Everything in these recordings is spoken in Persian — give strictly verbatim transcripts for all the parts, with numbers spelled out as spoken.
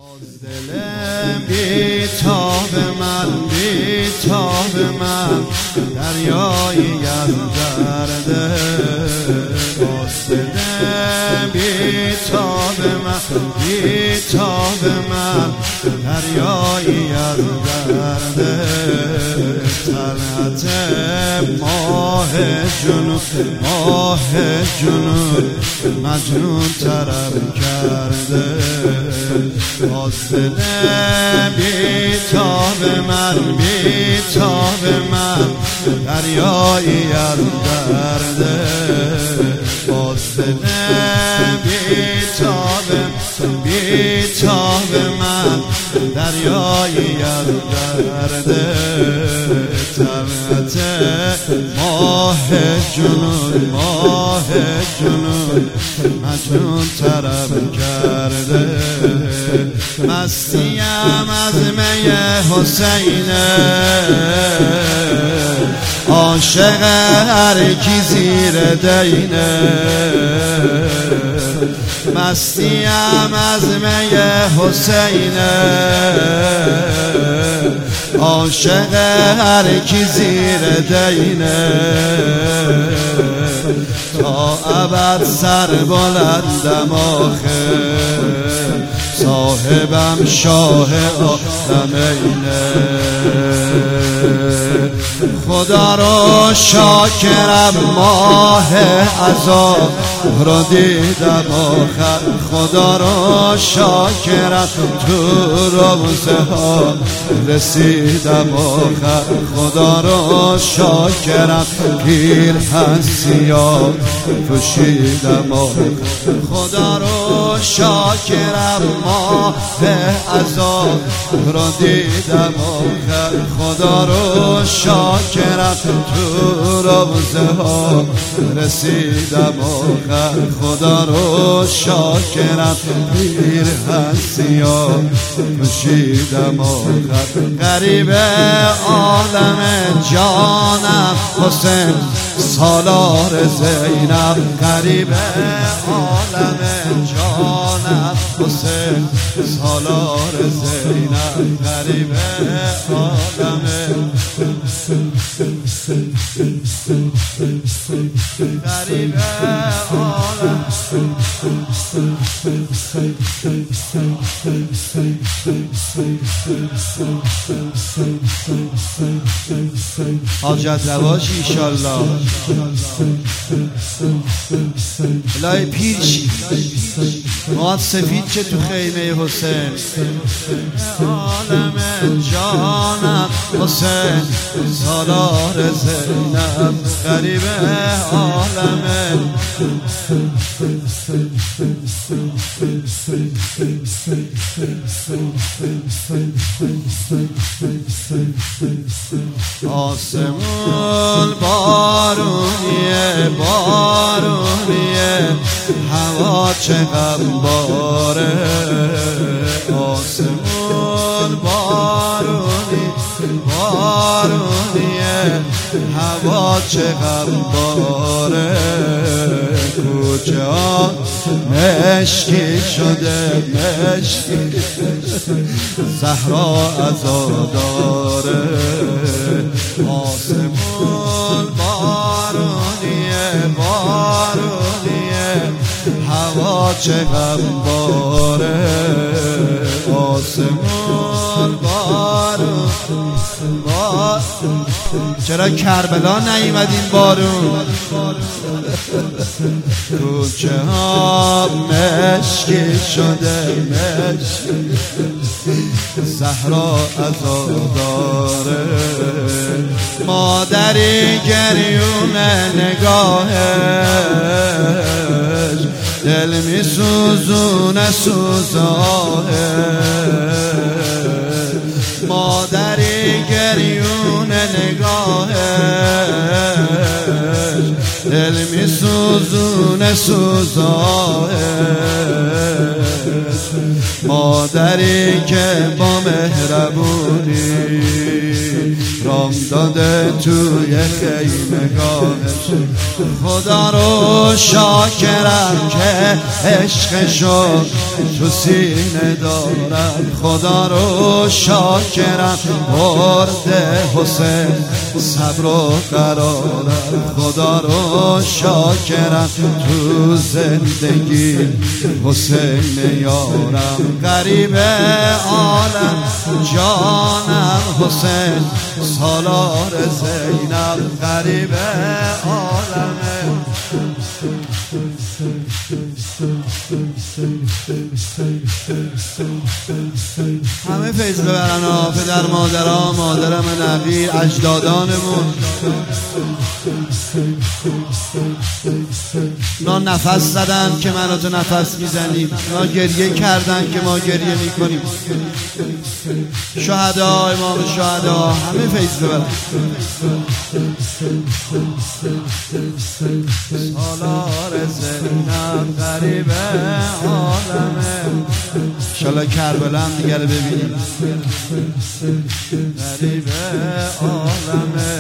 دلم بی‌تاب من بی‌تاب من دریایی از درده باز دلم بی‌تاب من بی‌تاب من دریایی از درده طلعت ماه جنون ماه جنون مجنون طرب کرده باز دلم بی‌تاب من بی‌تاب من دریایی از درده باز دلم بی‌تاب بی‌تاب من دریایی از درده طلعت ماه جنون ماه جنون مجنون طرب کرده مستیم از می حسینه عاشق هر کی زیر دینه مستیم از می حسینه عاشق هر کی زیر دینه تا ابد سر بلندم آخه صاحبم شاه عالمینه خدا رو شاکرم ماه عذاب رو دیدم آخر خدا رو شاکرم تو روزه ها رسیدم آخر خدا رو شاکرم پیرهن سیاه پوشیدم آخر خدا رو شاکرم ماه عذاب رو دیدم آخر خدا رو شاکرم تو روزه ها رسیدم آخر خدا رو شاکرم پیرهن سیاه پوشیدم آخر غریب عالم جانم حسین سالار زینب غریب عالم جانم حسین سالار زینب غریب عالم غریب عالم حاجت رواش ایشالله الهی پیچ مواد سفید چه تو خیمه حسین عالم جانم حسین سالار زینب غریب عالم آسمون بارونیه بارونیه هوا چه غمباره آسمون بارونی بارونیه هوا چه غمباره کوچه ها مشکی شده مشکی صحرا عزاداره آسمون بارونیه بارونیه هوا چه غمباره آسمون بارون بار چرا کربلا نیومدین بارون کوچه ها مشکی شده مشکی صحرا عزاداره مادری گریون نگاهش دل می سوزونه سوزاهش مادری گریون نگاهش دل می سوزونه سوزاهش مادری که با مهربونی رام داده توی خیمگاهش خدا رو شاکرم که عشقشو تو سینه دارم خدا رو شاکرم برده حسین صبر و قرارم خدا رو شاکرم تو زندگی حسین یارم غریب عالم جانم حسین سالار زینب غریب عالمه همه فیض ببرن ها پدر مادرها مادرم نبی اجدادانمون اونا نفس زدن که منو تو نفس میزنیم اونا گریه کردن که ما گریه میکنیم شهدا امام شهدا همه فیض ببرن سالار زینب غریب عالمه انشالله کربلا هم دیگر ببینیم غریب عالمه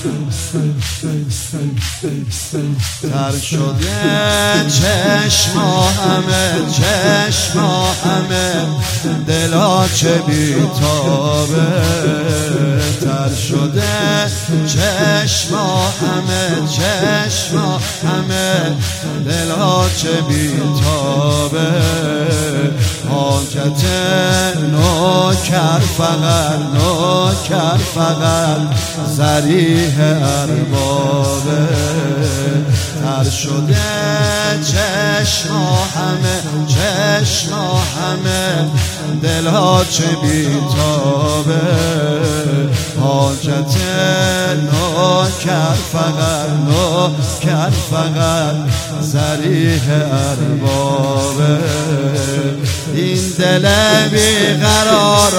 تر شده چشما همه چشما همه دلا چه بیتابه تر شده چشما همه چشما همه دلا چه بیتابه حاجت نوکر فقط نوکر فقط ذریح اربابه تر شده چشما همه چشما همه دلها چه بیتابه حاجت نوکر فقط نوکر فقط ذریح اربابه این دل بیقرار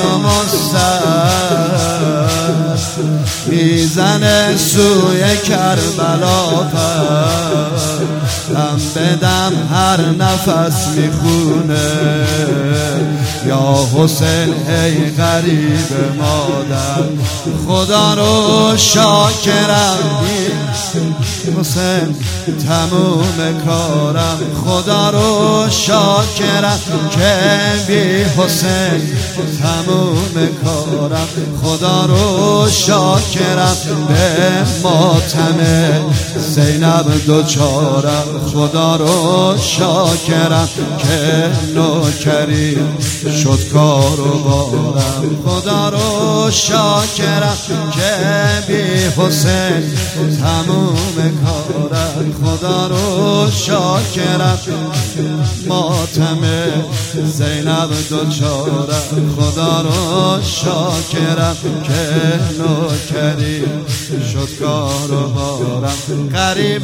مستر میزنه سوی کربلا پر دم به دم هر نفس میخونه یا حسین ای غریب مادر خدا رو شاکرم حسین تموم کارم خدا رو شاکرم که بی حسین تموم کارم خدا رو شاکرم به ماتم زینب دوچارم خدا رو شاکرم که نوکری شد کار و بارم خدا رو شاکرم که بی حسین تموم کارم خدا رو شاکرم ماتم زینب دوچارم خدا رو شاکرم که نوکری شد کار و بارم غریب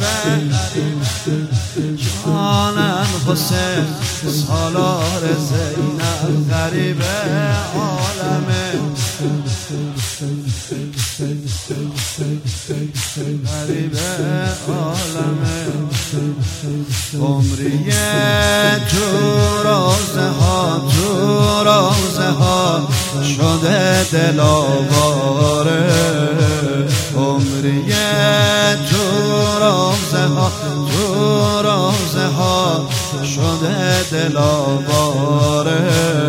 جانم حسین سالار زینب غریب عالمه غریب عالمه عمری تو روزه ها تو روزه ها شده دلاواره عمری تو روزه ها تو روزه ها شده دلاواره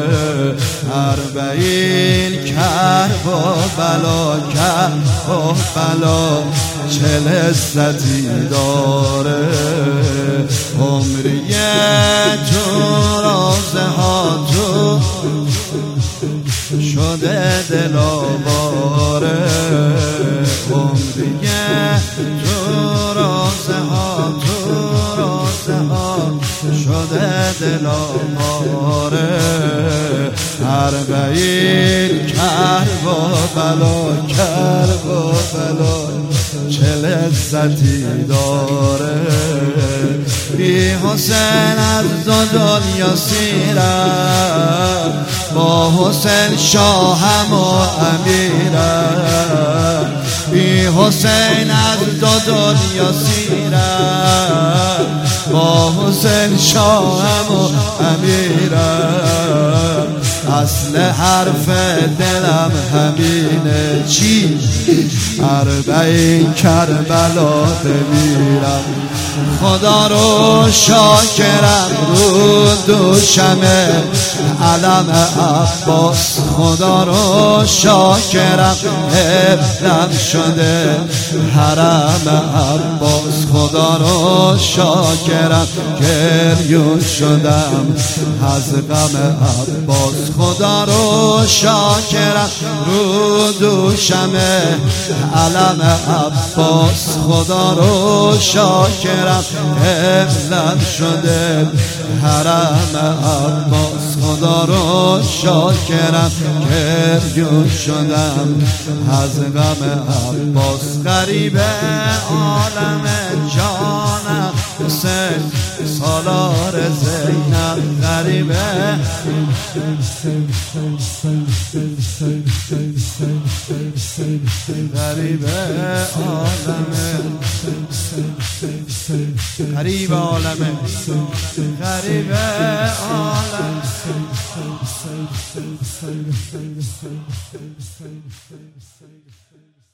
اربعین کرب و بلا کرب و بلا چه لذتی داره عمری تو روزه ها تو شده دلاواره عمری تو روزه ها تو روزه ها شده دلاواره اربعین کرب و بلا کرب و بلا چه لذتی داره بی حسین از دو دنیا سیرم با حسین شاهم و امیرم بی حسین از دو دنیا سیرم با حسین شاهم و امیرم اصل حرف دلم همینه چی اربعین کربلا بمیرم خدا رو شاکرم رو دوشمه علم عباس خدا رو شاکرم ابلم شده حرم عباس خدا رو شاکرم گریون شدم از غم عباس خدا رو شاکرم رو دوشمه علم عباس خدا رو شاکرم ابلم شده حرم عباس خدا رو شاکرم گریون شدم از غم عباس غریب عالم جانم حسین سالار زینب غریب غریب عالم غریب عالم غریب عالم